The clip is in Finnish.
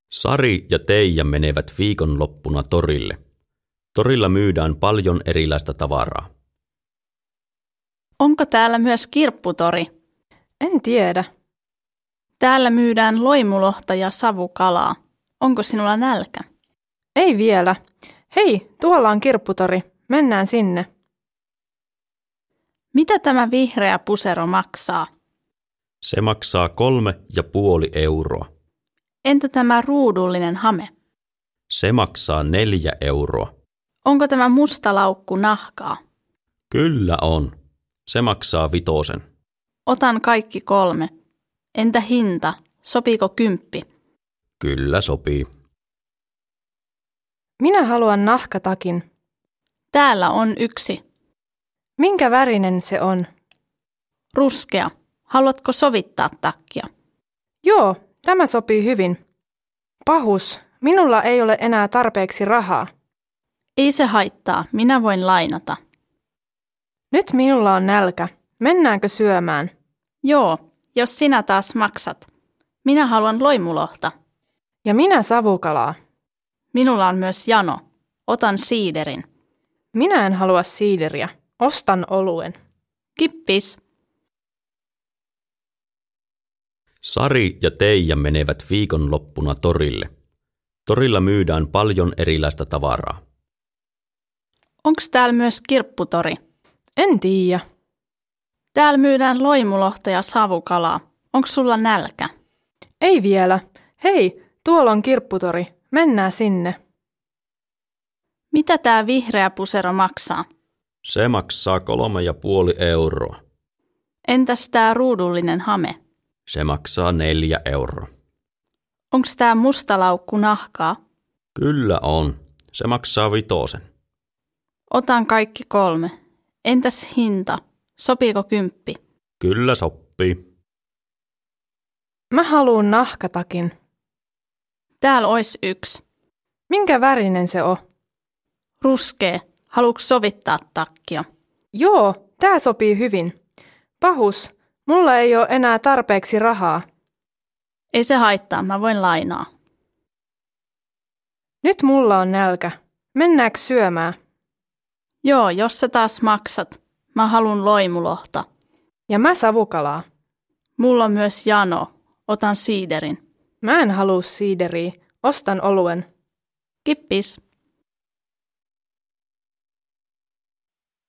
Sari ja Teija menevät viikonloppuna torille. Torilla myydään paljon erilaista tavaraa. Onko täällä myös kirpputori? En tiedä. Täällä myydään loimulohta ja savukalaa. Onko sinulla nälkä? Ei vielä. Hei, tuolla on kirpputori. Mennään sinne. Mitä tämä vihreä pusero maksaa? Se maksaa 3,5 euroa. Entä tämä ruudullinen hame? Se maksaa 4 euroa. Onko tämä musta laukku nahkaa? Kyllä on. Se maksaa 5. Otan kaikki 3. Entä hinta? Sopiiko 10? Kyllä sopii. Minä haluan nahkatakin. Täällä on 1. Minkä värinen se on? Ruskea. Haluatko sovittaa takkia? Joo, tämä sopii hyvin. Pahus, minulla ei ole enää tarpeeksi rahaa. Ei se haittaa, minä voin lainata. Nyt minulla on nälkä. Mennäänkö syömään? Joo, jos sinä taas maksat. Minä haluan loimulohta. Ja minä savukalaa. Minulla on myös jano. Otan siiderin. Minä en halua siideriä. Ostan oluen. Kippis. Sari ja Teija menevät viikonloppuna torille. Torilla myydään paljon erilaista tavaraa. Onko täällä myös kirpputori? En tiedä. Täällä myydään loimulohta ja savukalaa. Onko sulla nälkä? Ei vielä. Hei, tuolla on kirpputori. Mennään sinne. Mitä tää vihreä pusero maksaa? Se maksaa 3,5 euroa. Entäs tää ruudullinen hame? Se maksaa 4 euroa. Onko tää musta laukku nahkaa? Kyllä on. Se maksaa 5. Otan kaikki 3. Entäs hinta? Sopiiko 10? Kyllä sopii. Mä haluun nahkatakin. Täällä ois 1. Minkä värinen se on? Ruskea. Haluatko sovittaa takkia? Joo, tää sopii hyvin. Pahus, mulla ei ole enää tarpeeksi rahaa. Ei se haittaa, mä voin lainaa. Nyt mulla on nälkä. Mennäänkö syömään? Joo, jos sä taas maksat. Mä halun loimulohta. Ja mä savukalaa. Mulla on myös jano. Otan siiderin. Mä en halua siideriä. Ostan oluen. Kippis.